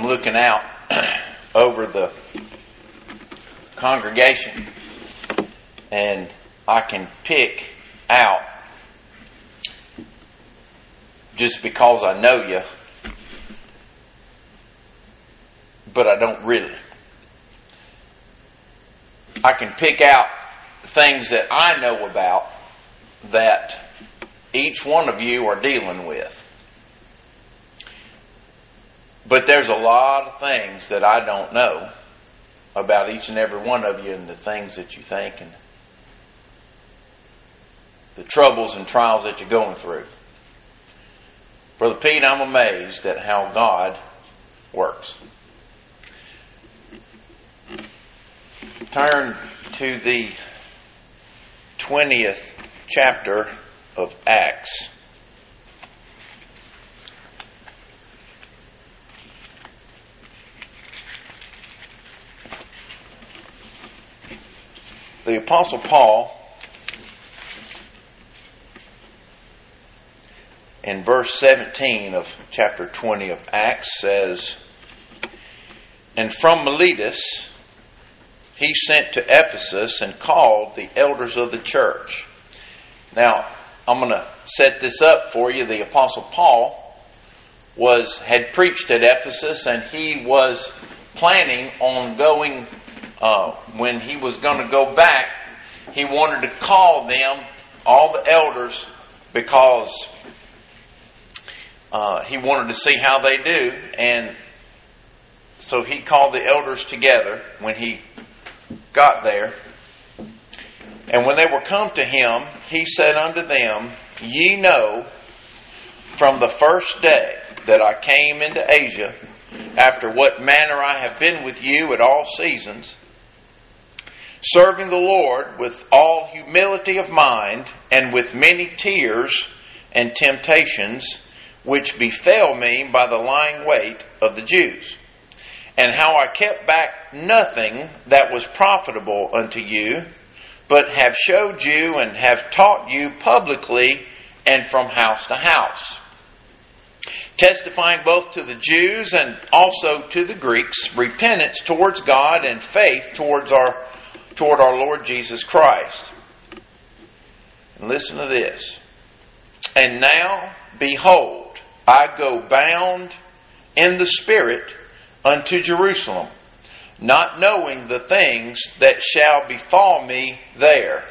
I'm looking out over the congregation, and I can pick out, just because I know you, but I don't really. I can pick out things that I know about that each one of you are dealing with. But there's a lot of things that I don't know about each and every one of you, and the things that you think, and the troubles and trials that you're going through. Brother Pete, I'm amazed at how God works. Turn to the 20th chapter of Acts. The Apostle Paul, in verse 17 of chapter 20 of Acts, says, "And from Miletus he sent to Ephesus and called the elders of the church." Now, I'm going to set this up for you. The Apostle Paul had preached at Ephesus, and he was planning on going, when he was going to go back, he wanted to call them, all the elders, because he wanted to see how they do. And so he called the elders together when he got there. And when they were come to him, he said unto them, "Ye know from the first day that I came into Asia, after what manner I have been with you at all seasons, serving the Lord with all humility of mind, and with many tears and temptations, which befell me by the lying wait of the Jews. And how I kept back nothing that was profitable unto you, but have showed you and have taught you publicly and from house to house, testifying both to the Jews and also to the Greeks repentance towards God and faith toward our Lord Jesus Christ." And listen to this. "And now, behold, I go bound in the Spirit unto Jerusalem, not knowing the things that shall befall me there,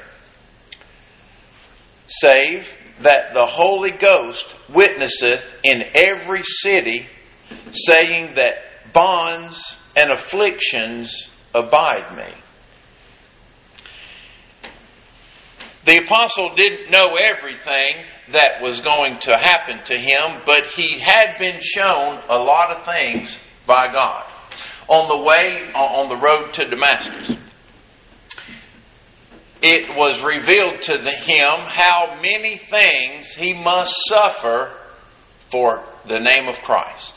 save that the Holy Ghost witnesseth in every city, saying that bonds and afflictions abide me." The apostle didn't know everything that was going to happen to him, but he had been shown a lot of things by God on the road to Damascus. It was revealed to him how many things he must suffer for the name of Christ.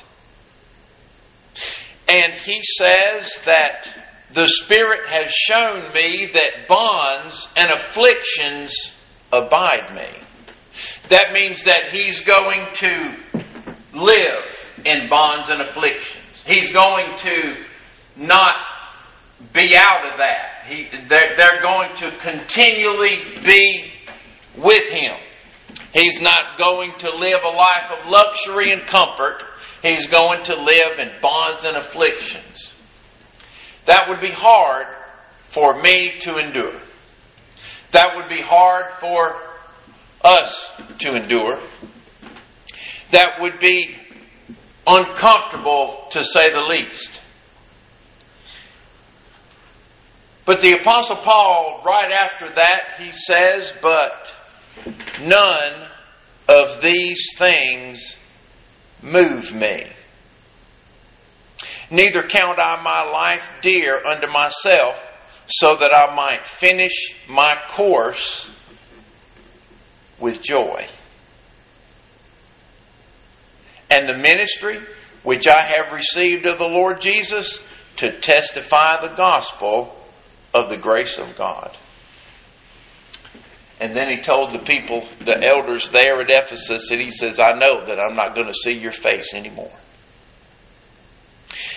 And he says that the Spirit has shown me that bonds and afflictions abide me. That means that he's going to live in bonds and afflictions. He's going to not be out of that. They're going to continually be with him. He's not going to live a life of luxury and comfort. He's going to live in bonds and afflictions. That would be hard for me to endure. That would be hard for us to endure. That would be uncomfortable, to say the least. But the Apostle Paul, right after that, he says, "But none of these things move me. Neither count I my life dear unto myself, so that I might finish my course with joy, and the ministry which I have received of the Lord Jesus, to testify the gospel of the grace of God." And then he told the people, the elders there at Ephesus, that he says, "I know that I'm not going to see your face anymore."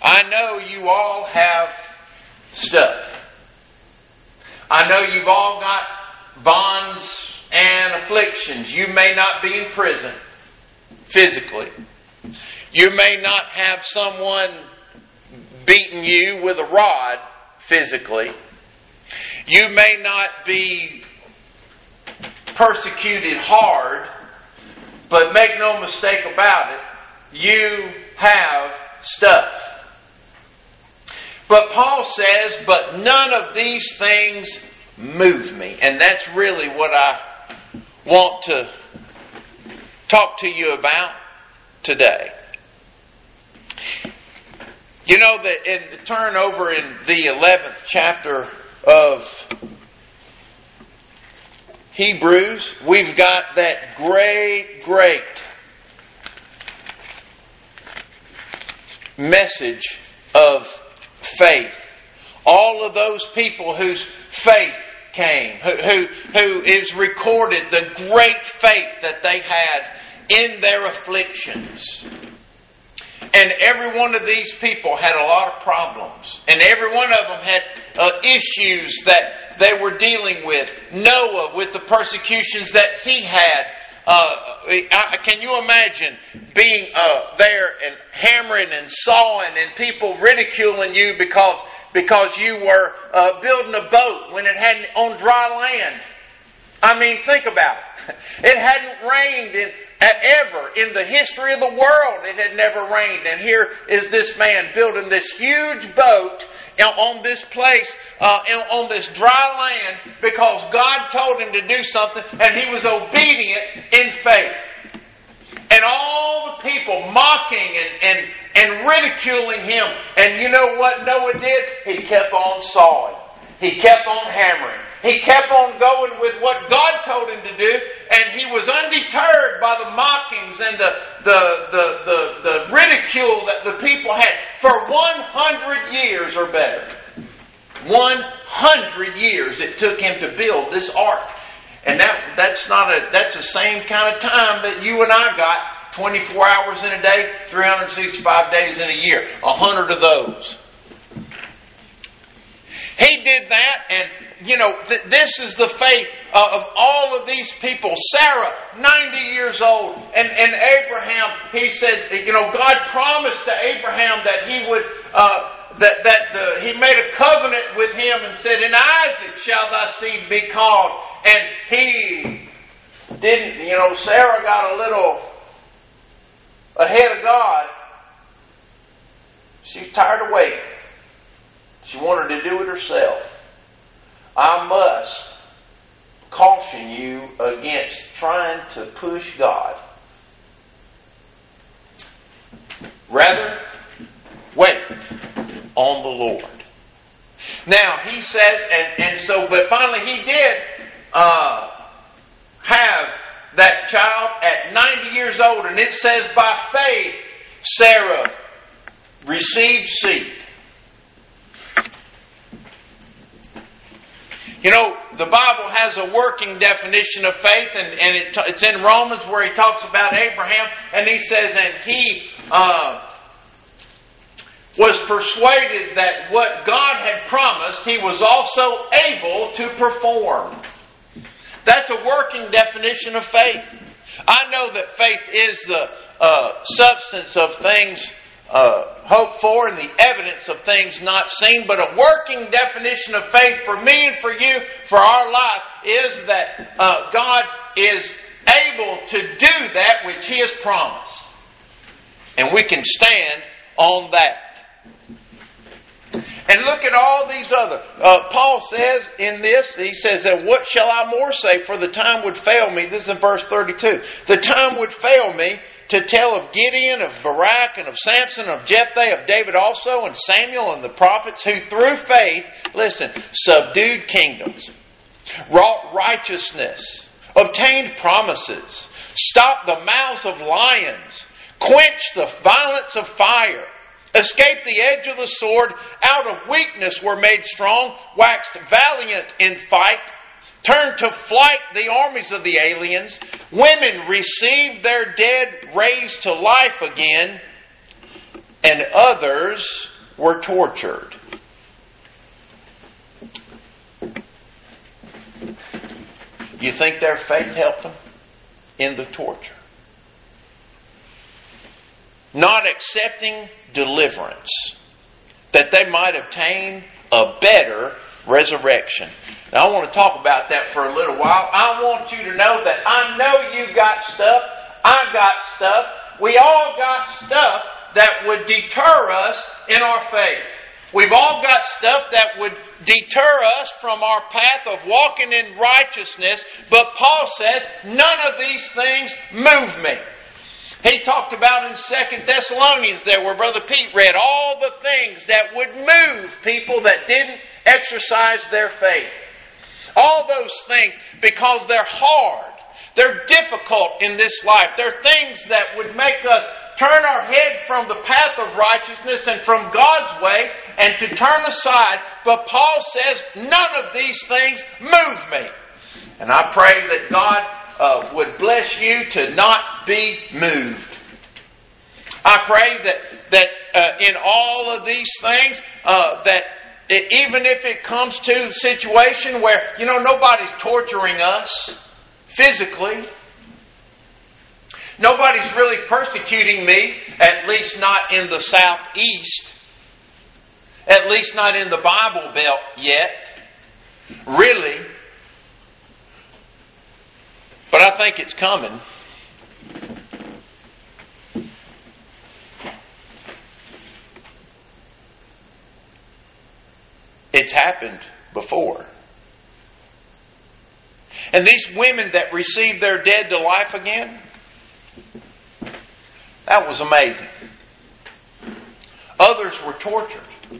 I know you all have stuff. I know you've all got bonds and afflictions. You may not be in prison physically. You may not have someone beating you with a rod physically. You may not be persecuted hard, but make no mistake about it, you have stuff. But Paul says, but none of these things move me. And that's really what I want to talk to you about today. You know that turn over in the 11th chapter of Hebrews, we've got that great message of faith. All of those people whose faith came, who is recorded the great faith that they had in their afflictions. And every one of these people had a lot of problems. And every one of them had issues that they were dealing with. Noah with the persecutions that he had. Can you imagine being there and hammering and sawing and people ridiculing you because you were building a boat when it hadn't on dry land? I mean, think about it. It hadn't rained ever in the history of the world. It had never rained. And here is this man building this huge boat on this place, on this dry land, because God told him to do something, and he was obedient in faith. And all the people mocking and ridiculing him. And you know what Noah did? He kept on sawing. He kept on hammering. He kept on going with what God told him to do, and he was undeterred by the mockings and the ridicule that the people had for 100 years or better. 100 years it took him to build this ark. And that's the same kind of time that you and I got, 24 hours in a day, 365 days in a year. 100 of those. He did that, and you know, this is the faith of all of these people. Sarah, 90 years old, and Abraham, he said, you know, God promised to Abraham that he would, he made a covenant with him and said, in Isaac shall thy seed be called. And he didn't, you know, Sarah got a little ahead of God. She's tired of waiting. She wanted to do it herself. I must caution you against trying to push God. Rather, wait on the Lord. Now, he says, but finally he did have that child at 90 years old, and it says by faith, Sarah received seed. You know, the Bible has a working definition of faith, and it's in Romans where he talks about Abraham, and he says, and he was persuaded that what God had promised, he was also able to perform. That's a working definition of faith. I know that faith is the substance of things hoped for and the evidence of things not seen, but a working definition of faith for me and for you, for our life, is that God is able to do that which He has promised. And we can stand on that. And look at all these other. Paul says in this, he says that what shall I more say, for the time would fail me. This is in verse 32. The time would fail me to tell of Gideon, of Barak, and of Samson, of Jephthah, of David also, and Samuel, and the prophets, who through faith, listen, subdued kingdoms, wrought righteousness, obtained promises, stopped the mouths of lions, quenched the violence of fire, escaped the edge of the sword, out of weakness were made strong, waxed valiant in fight, turned to flight the armies of the aliens, women received their dead raised to life again, and others were tortured. You think their faith helped them in the torture? Not accepting deliverance, that they might obtain a better resurrection. Now I want to talk about that for a little while. I want you to know that I know you got stuff, I got stuff, we all got stuff that would deter us in our faith. We've all got stuff that would deter us from our path of walking in righteousness, but Paul says, none of these things move me. He talked about in 2 Thessalonians there, where Brother Pete read, all the things that would move people that didn't exercise their faith. All those things, because they're hard. They're difficult in this life. They're things that would make us turn our head from the path of righteousness and from God's way and to turn aside. But Paul says, none of these things move me. And I pray that God would bless you to not be moved. I pray that in all of these things, that even if it comes to the situation where, nobody's torturing us physically, nobody's really persecuting me, at least not in the southeast, at least not in the Bible Belt yet, really. But I think it's coming. It's happened before. And these women that received their dead to life again, that was amazing. Others were tortured.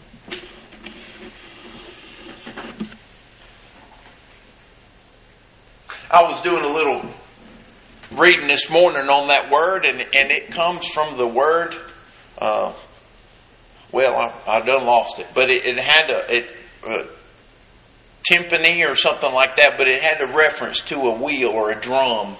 I was doing a little reading this morning on that word, and it comes from the word, I done lost it, but it had a timpani or something like that, but it had a reference to a wheel or a drum,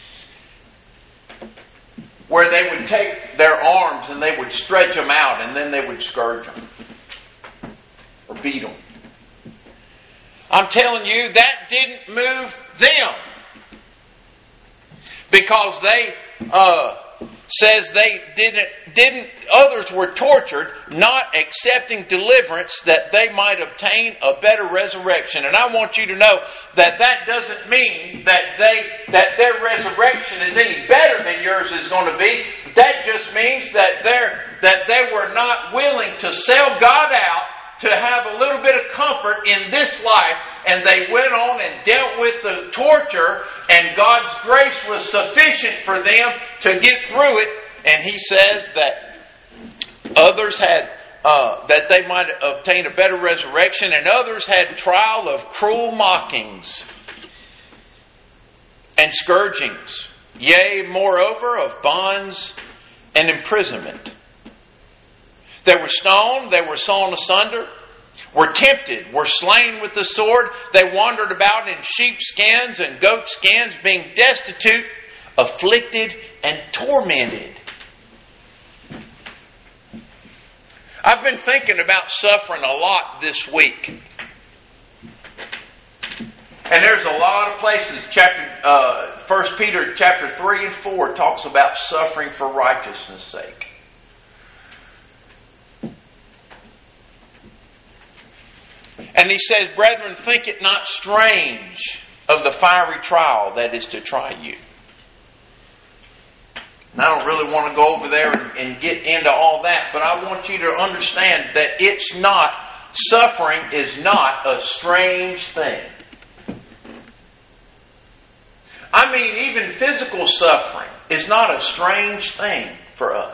where they would take their arms and they would stretch them out and then they would scourge them or beat them. I'm telling you, that didn't move them, because they says they didn't. Others were tortured, not accepting deliverance, that they might obtain a better resurrection. And I want you to know that doesn't mean that their resurrection is any better than yours is going to be. That just means that they were not willing to sell God out to have a little bit of comfort in this life, and they went on and dealt with the torture, and God's grace was sufficient for them to get through it. And He says that others had, that they might obtain a better resurrection, and others had trial of cruel mockings and scourgings, yea, moreover, of bonds and imprisonment. They were stoned, they were sawn asunder, were tempted, were slain with the sword. They wandered about in sheepskins and goatskins, being destitute, afflicted, and tormented. I've been thinking about suffering a lot this week. And there's a lot of places. 1 Peter chapter 3 and 4 talks about suffering for righteousness' sake. And he says, brethren, think it not strange of the fiery trial that is to try you. And I don't really want to go over there and get into all that, but I want you to understand that suffering is not a strange thing. I mean, even physical suffering is not a strange thing for us.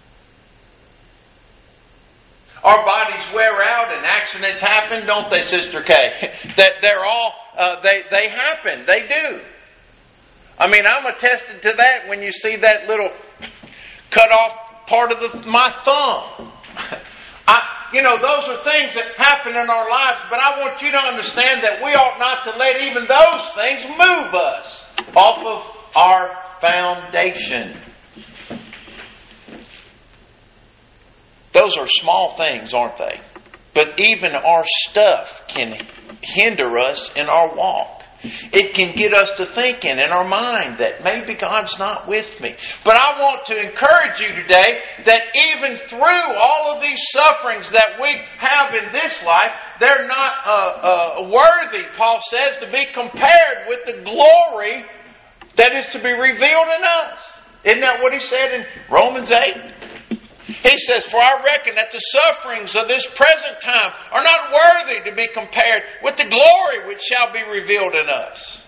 Our bodies wear out and accidents happen, don't they, Sister Kay? That they're all, they happen. They do. I mean, I'm attested to that when you see that little cut off part of my thumb. Those are things that happen in our lives, but I want you to understand that we ought not to let even those things move us off of our foundation. Those are small things, aren't they? But even our stuff can hinder us in our walk. It can get us to thinking in our mind that maybe God's not with me. But I want to encourage you today that even through all of these sufferings that we have in this life, they're not worthy, Paul says, to be compared with the glory that is to be revealed in us. Isn't that what he said in Romans 8? He says, for I reckon that the sufferings of this present time are not worthy to be compared with the glory which shall be revealed in us.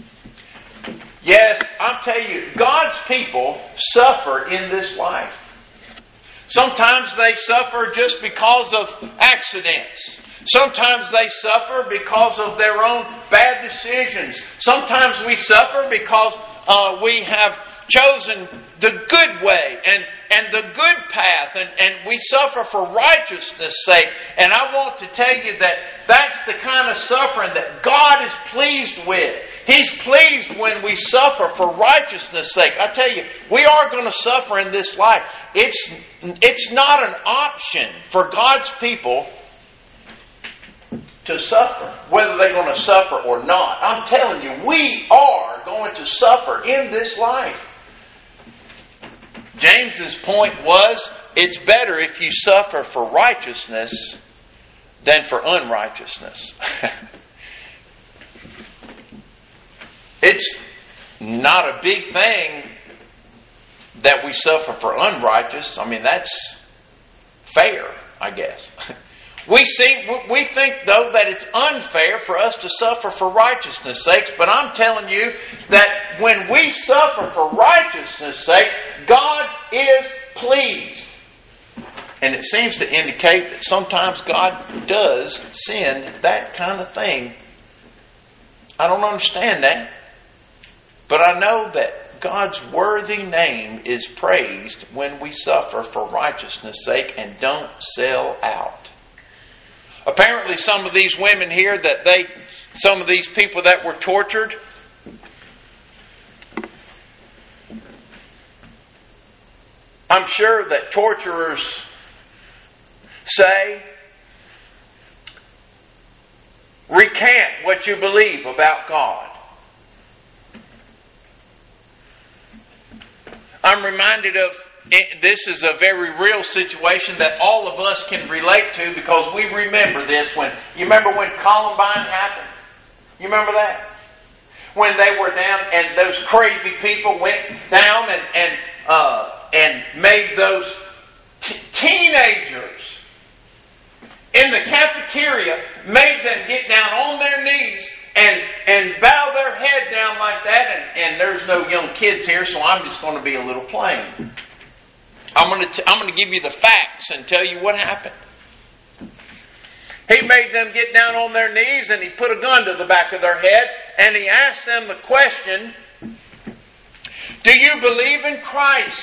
Yes, I'll tell you, God's people suffer in this life. Sometimes they suffer just because of accidents. Sometimes they suffer because of their own bad decisions. Sometimes we suffer because we have chosen the good way and the good path, and we suffer for righteousness' sake. And I want to tell you that that's the kind of suffering that God is pleased with. He's pleased when we suffer for righteousness' sake. I tell you, we are going to suffer in this life. It's not an option for God's people to suffer, whether they're going to suffer or not. I'm telling you, we are going to suffer in this life. James's point was, it's better if you suffer for righteousness than for unrighteousness. It's not a big thing that we suffer for unrighteous. I mean, that's fair, I guess. We think, though, that it's unfair for us to suffer for righteousness' sakes, but I'm telling you that when we suffer for righteousness' sake, God is pleased. And it seems to indicate that sometimes God does send that kind of thing. I don't understand that, but I know that God's worthy name is praised when we suffer for righteousness' sake and don't sell out. Apparently some of these women here some of these people that were tortured, I'm sure that torturers say, recant what you believe about God. I'm reminded of, this is a very real situation that all of us can relate to because we remember this. You remember when Columbine happened? You remember that? When they were down and those crazy people went down and made those teenagers in the cafeteria, made them get down on their knees and bow their head down like that. And there's no young kids here, so I'm just going to be a little plain. I'm going to give you the facts and tell you what happened. He made them get down on their knees and he put a gun to the back of their head and he asked them the question, do you believe in Christ?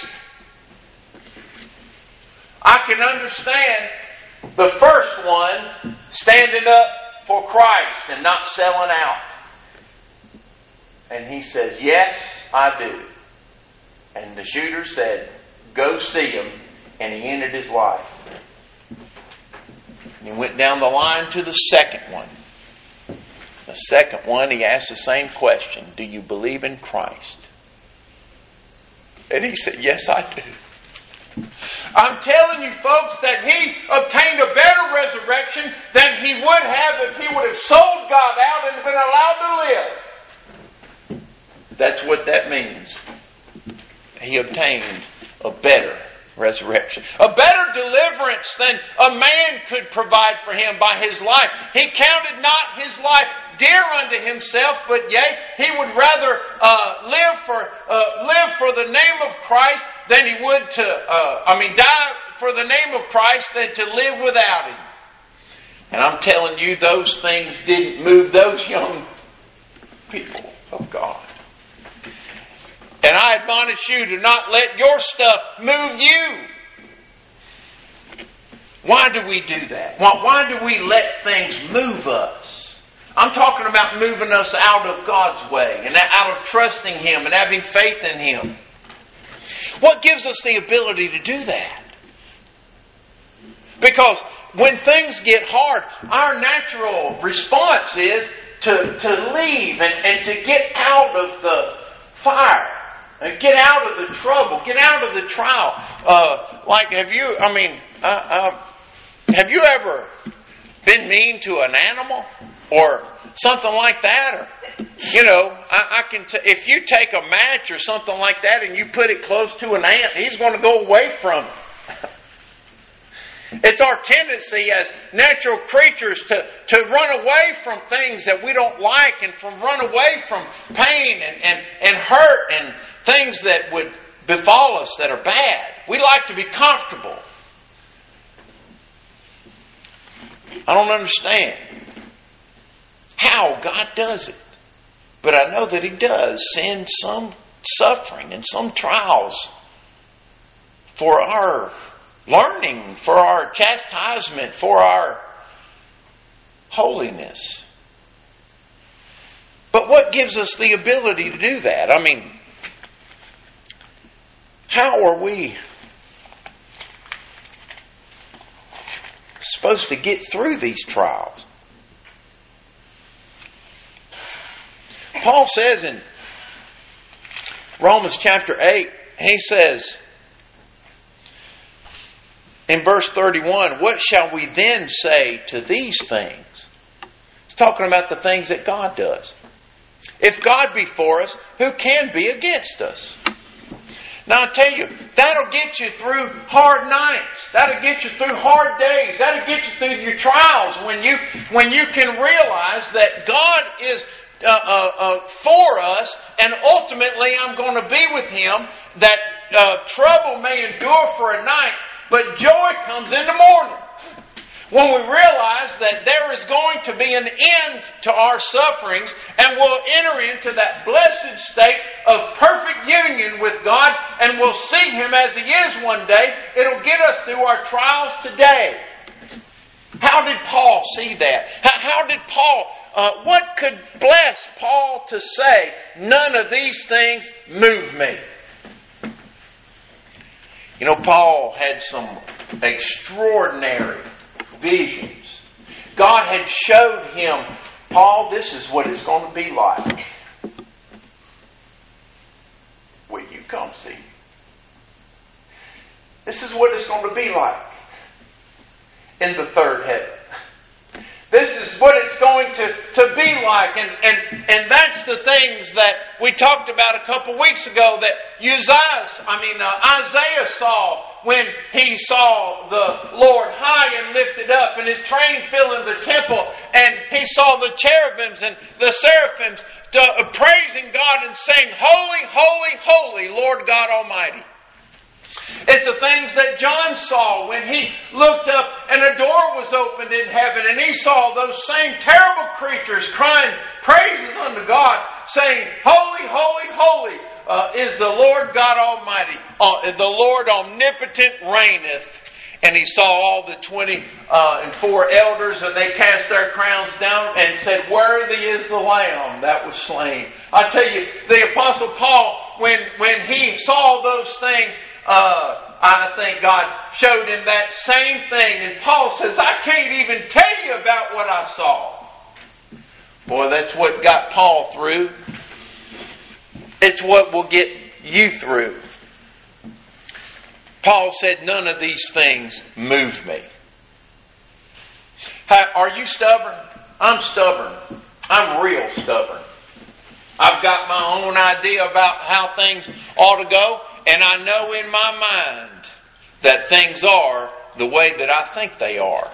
I can understand the first one standing up for Christ and not selling out. And he says, yes, I do. And the shooter said, go see him. And he ended his life. And he went down the line to the second one. The second one, he asked the same question. Do you believe in Christ? And he said, yes, I do. I'm telling you, folks, that he obtained a better resurrection than he would have if he would have sold God out and been allowed to live. That's what that means. He obtained a better resurrection. A better deliverance than a man could provide for him by his life. He counted not his life dear unto himself, but yea, he would rather live for the name of Christ than he would die for the name of Christ than to live without him. And I'm telling you, those things didn't move those young people of God. And I admonish you to not let your stuff move you. Why do we do that? Why do we let things move us? I'm talking about moving us out of God's way and out of trusting Him and having faith in Him. What gives us the ability to do that? Because when things get hard, our natural response is to leave and to get out of the fire. And get out of the trouble. Get out of the trial. Have you ever been mean to an animal? Or something like that? Or, if you take a match or something like that and you put it close to an ant, he's going to go away from it. It's our tendency as natural creatures to run away from things that we don't like and run away from pain and hurt and things that would befall us that are bad. We like to be comfortable. I don't understand how God does it. But I know that He does send some suffering and some trials for our learning, for our chastisement, for our holiness. But what gives us the ability to do that? How are we supposed to get through these trials? Paul says in Romans chapter 8, he says, in verse 31, what shall we then say to these things? He's talking about the things that God does. If God be for us, who can be against us? Now I tell you, that'll get you through hard nights. That'll get you through hard days. That'll get you through your trials when you can realize that God is for us, and ultimately I'm going to be with Him. That trouble may endure for a night, but joy comes in the morning. When we realize that there is going to be an end to our sufferings and we'll enter into that blessed state of perfect union with God and we'll see Him as He is one day, it'll get us through our trials today. How did Paul see that? How did Paul, what could bless Paul to say, none of these things move me? Paul had some extraordinary visions. God had showed him, Paul, this is what it's going to be like. Will you come see? This is what it's going to be like in the third heaven. This is what it's going to be like. And that's the things that we talked about a couple weeks ago that Isaiah saw when he saw the Lord high and lifted up and His train filling the temple, and he saw the cherubims and the seraphims praising God and saying, Holy, holy, holy, Lord God Almighty. It's the things that John saw when he looked up and a door was opened in heaven and he saw those same terrible creatures crying praises unto God, saying, Holy, holy, holy is the Lord God Almighty. The Lord omnipotent reigneth. And he saw all the 24 elders, and they cast their crowns down and said, Worthy is the Lamb that was slain. I tell you, the Apostle Paul, when he saw those things, I think God showed him that same thing. And Paul says, I can't even tell you about what I saw. Boy, that's what got Paul through. It's what will get you through. Paul said, none of these things move me. Are you stubborn? I'm stubborn. I'm real stubborn. I've got my own idea about how things ought to go, and I know in my mind that things are the way that I think they are.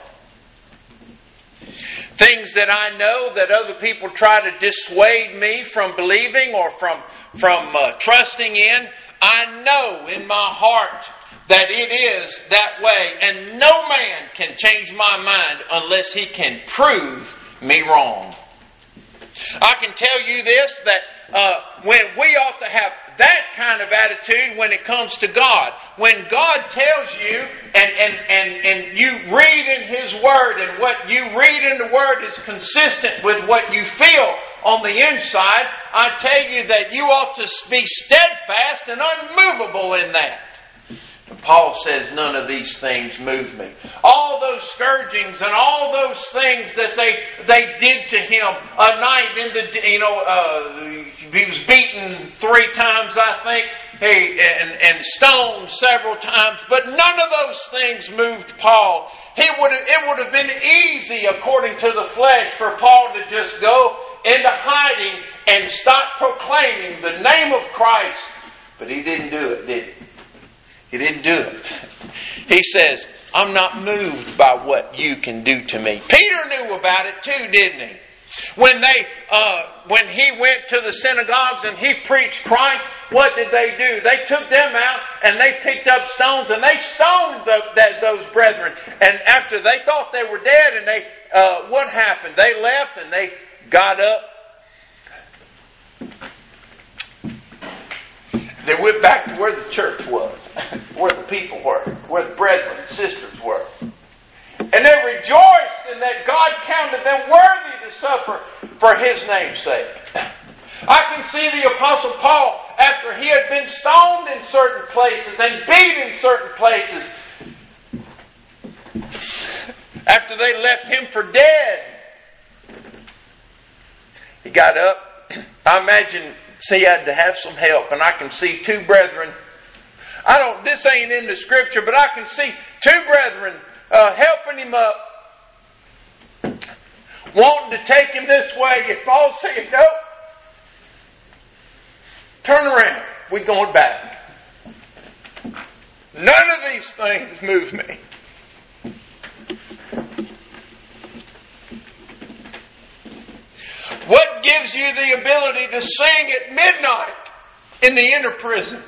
Things that I know that other people try to dissuade me from believing or from trusting in, I know in my heart that it is that way, and no man can change my mind unless he can prove me wrong. I can tell you this, that when we ought to have that kind of attitude when it comes to God. When God tells you and you read in His Word, and what you read in the Word is consistent with what you feel on the inside, I tell you that you ought to be steadfast and unmovable in that. Paul says, none of these things move me. All those scourgings and all those things that they did to him. A night in the, he was beaten 3 times, I think, and stoned several times. But none of those things moved Paul. It would have been easy, according to the flesh, for Paul to just go into hiding and stop proclaiming the name of Christ. But he didn't do it, did he? He didn't do it. He says, I'm not moved by what you can do to me. Peter knew about it too, didn't he? When he went to the synagogues and he preached Christ, what did they do? They took them out and they picked up stones and they stoned those brethren. And after they thought they were dead, and what happened? They left and they got up. They went back to where the church was, where the people were, where the brethren and sisters were. And they rejoiced in that God counted them worthy to suffer for His name's sake. I can see the Apostle Paul, after he had been stoned in certain places and beat in certain places, after they left him for dead, he got up. I imagine he had to have some help, and I can see 2 brethren. This ain't in the scripture, but I can see 2 brethren helping him up, wanting to take him this way. If Paul said, no, turn around, we're going back. None of these things move me. What gives you the ability to sing at midnight in the inner prison?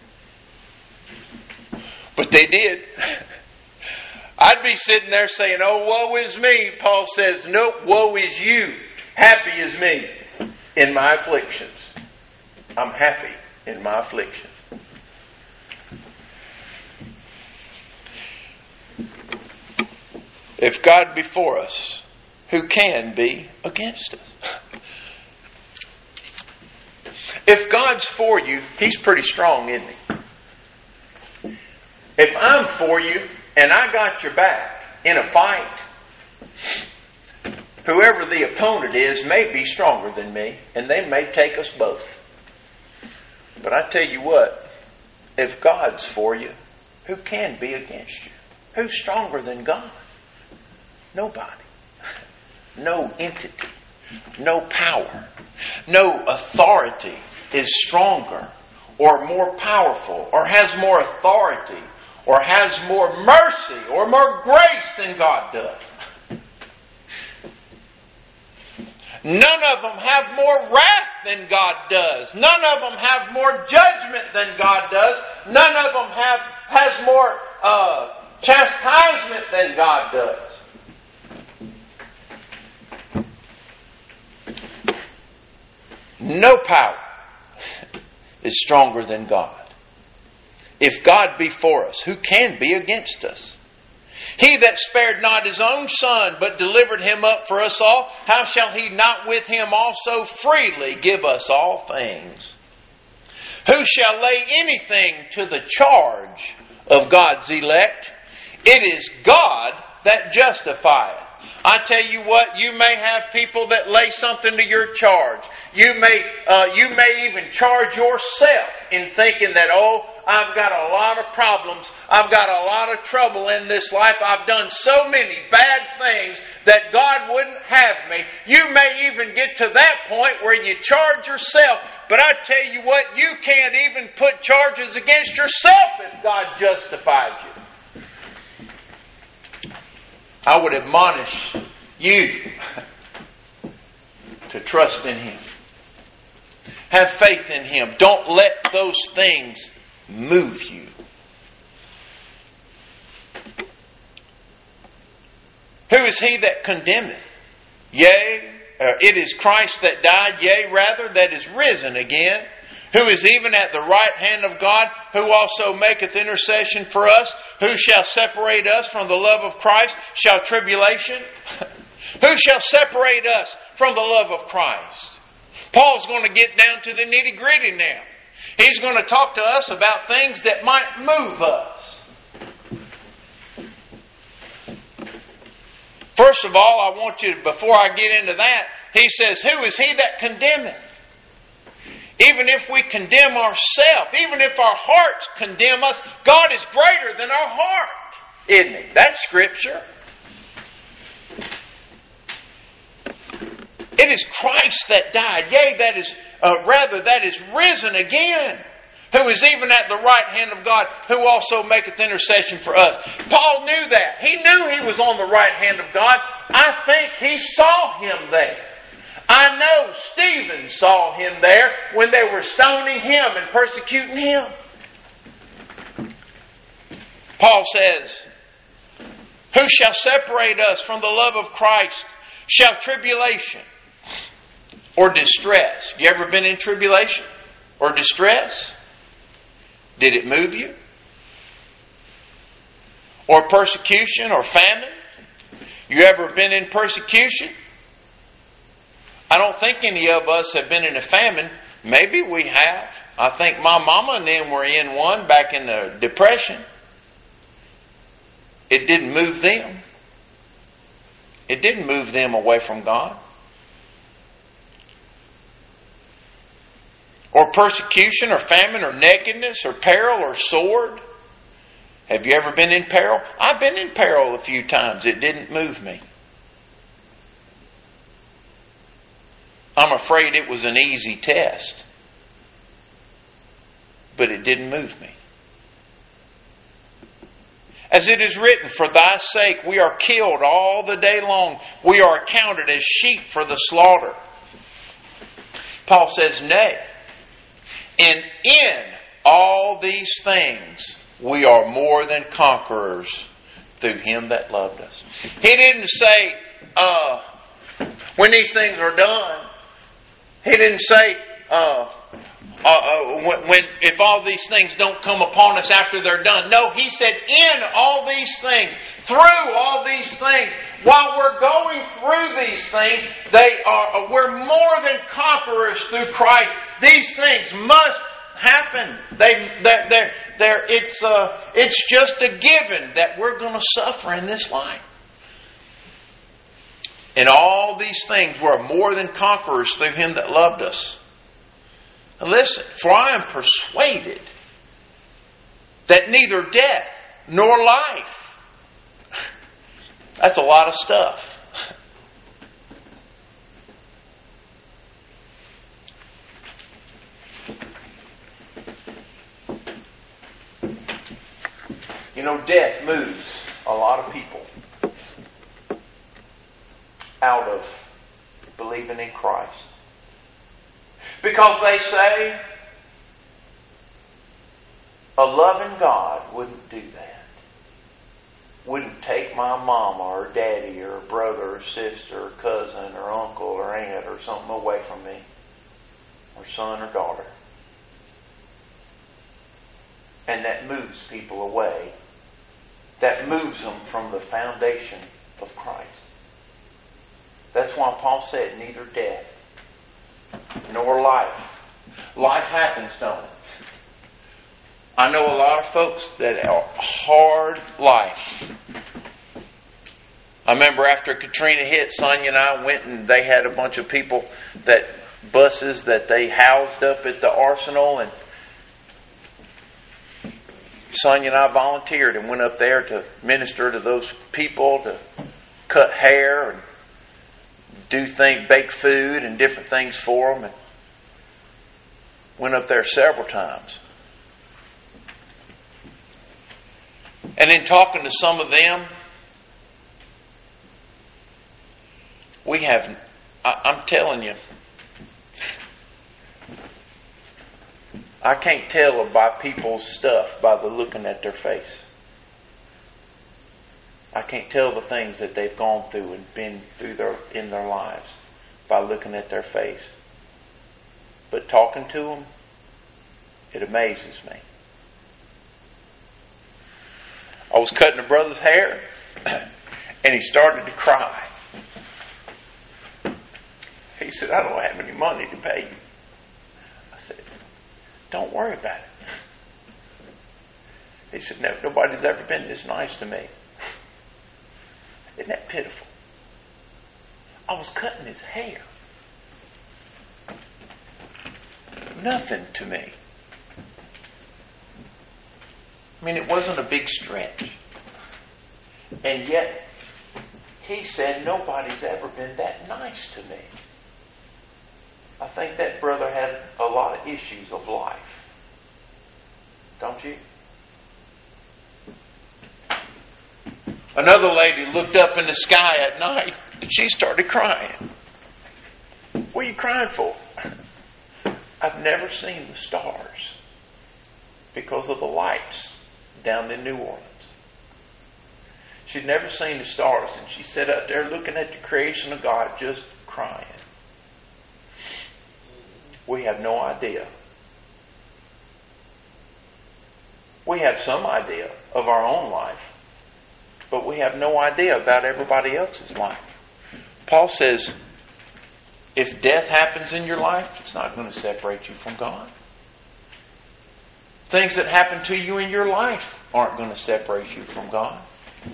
But they did. I'd be sitting there saying, oh, woe is me. Paul says, nope, woe is you. Happy is me in my afflictions. I'm happy in my afflictions. If God be for us, who can be against us? If God's for you, He's pretty strong, isn't He? If I'm for you and I got your back in a fight, whoever the opponent is may be stronger than me, and they may take us both. But I tell you what, if God's for you, who can be against you? Who's stronger than God? Nobody. No entity, no power, no authority is stronger or more powerful or has more authority or has more mercy or more grace than God does. None of them have more wrath than God does. None of them have more judgment than God does. None of them has more chastisement than God does. No power is stronger than God. If God be for us, who can be against us? He that spared not His own Son, but delivered Him up for us all, how shall He not with Him also freely give us all things? Who shall lay anything to the charge of God's elect? It is God that justifieth. I tell you what, you may have people that lay something to your charge. You may even charge yourself in thinking that, oh, I've got a lot of problems. I've got a lot of trouble in this life. I've done so many bad things that God wouldn't have me. You may even get to that point where you charge yourself. But I tell you what, you can't even put charges against yourself if God justifies you. I would admonish you to trust in Him. Have faith in Him. Don't let those things move you. Who is he that condemneth? Yea, it is Christ that died, yea, rather, that is risen again, who is even at the right hand of God, who also maketh intercession for us. Who shall separate us from the love of Christ? Shall tribulation? Who shall separate us from the love of Christ? Paul's going to get down to the nitty-gritty now. He's going to talk to us about things that might move us. First of all, I want you to, before I get into that, he says, who is he that condemneth? Even if we condemn ourselves, even if our hearts condemn us, God is greater than our heart, isn't He? That's Scripture. It is Christ that died. Yea, that is risen again, who is even at the right hand of God, who also maketh intercession for us. Paul knew that. He knew he was on the right hand of God. I think he saw Him there. I know Stephen saw Him there when they were stoning him and persecuting him. Paul says, who shall separate us from the love of Christ? Shall tribulation or distress? You ever been in tribulation or distress? Did it move you? Or persecution or famine? You ever been in persecution? I don't think any of us have been in a famine. Maybe we have. I think my mama and them were in one back in the Depression. It didn't move them. It didn't move them away from God. Or persecution or famine or nakedness or peril or sword. Have you ever been in peril? I've been in peril a few times. It didn't move me. I'm afraid it was an easy test. But it didn't move me. As it is written, for thy sake we are killed all the day long. We are accounted as sheep for the slaughter. Paul says, nay. And in all these things we are more than conquerors through Him that loved us. He didn't say, when these things are done, He didn't say, if all these things don't come upon us after they're done. No, He said, in all these things, through all these things, while we're going through these things, we're more than conquerors through Christ. These things must happen. It's just a given that we're going to suffer in this life. In all these things, we're more than conquerors through Him that loved us. Now listen, for I am persuaded that neither death nor life. That's a lot of stuff. You know, death moves a lot of people out of believing in Christ. Because they say, a loving God wouldn't do that. Wouldn't take my mama or daddy or brother or sister or cousin or uncle or aunt or something away from me. Or son or daughter. And that moves people away. That moves them from the foundation of Christ. That's why Paul said, neither death nor life. Life happens, don't it? I know a lot of folks that are hard life. I remember after Katrina hit, Sonia and I went and they had a bunch of people, buses that they housed up at the arsenal, and Sonia and I volunteered and went up there to minister to those people, to cut hair and bake food and different things for them. And went up there several times. And in talking to some of them, I'm telling you, I can't tell by people's stuff by the looking at their face. I can't tell the things that they've gone through and been through in their lives by looking at their face. But talking to them, it amazes me. I was cutting a brother's hair, and he started to cry. He said, I don't have any money to pay you. I Don't worry about it. He said, no, nobody's ever been this nice to me. Isn't that pitiful? I was cutting his hair. Nothing to me. I mean, it wasn't a big stretch. And yet, he said, nobody's ever been that nice to me. I think that brother had a lot of issues of life. Don't you? Another lady looked up in the sky at night and she started crying. What are you crying for? I've never seen the stars because of the lights down in New Orleans. She'd never seen the stars, and she sat up there looking at the creation of God, just crying. We have no idea. We have some idea of our own life, but we have no idea about everybody else's life. Paul says, if death happens in your life, it's not going to separate you from God. Things that happen to you in your life aren't going to separate you from God.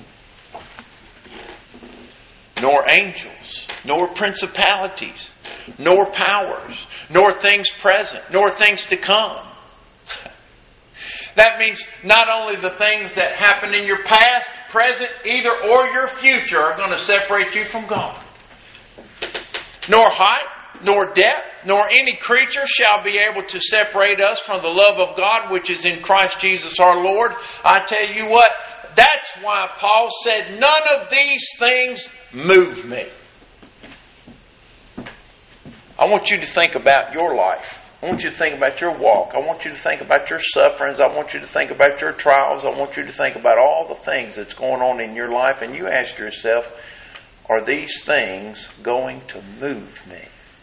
Nor angels, nor principalities, nor powers, nor things present, nor things to come. That means not only the things that happen in your past, present, either or your future are going to separate you from God. Nor height, nor depth, nor any creature shall be able to separate us from the love of God which is in Christ Jesus our Lord. I tell you what, that's why Paul said, none of these things move me. I want you to think about your life. I want you to think about your walk. I want you to think about your sufferings. I want you to think about your trials. I want you to think about all the things that's going on in your life. And you ask yourself, are these things going to move me?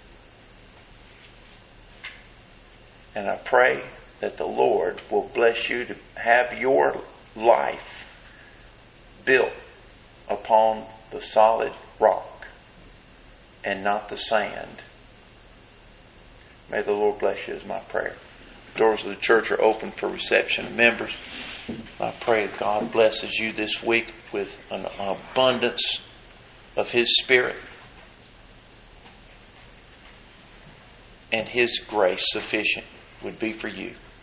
And I pray that the Lord will bless you to have your life built upon the solid rock and not the sand. May the Lord bless you is my prayer. Doors of the church are open for reception of members. I pray that God blesses you this week with an abundance of His Spirit and His grace sufficient would be for you.